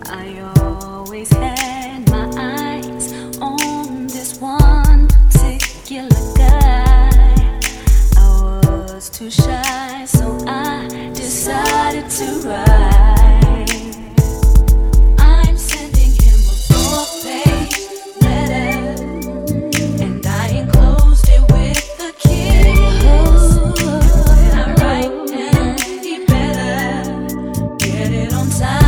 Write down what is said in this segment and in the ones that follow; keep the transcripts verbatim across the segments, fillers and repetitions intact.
I always had my eyes on this one particular guy. I was too shy, so I decided to write. I'm sending him a four-page letter, and I enclosed it with a kiss. When I write him, he better get it on time.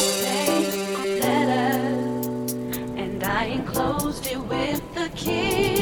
I enclosed it with the key.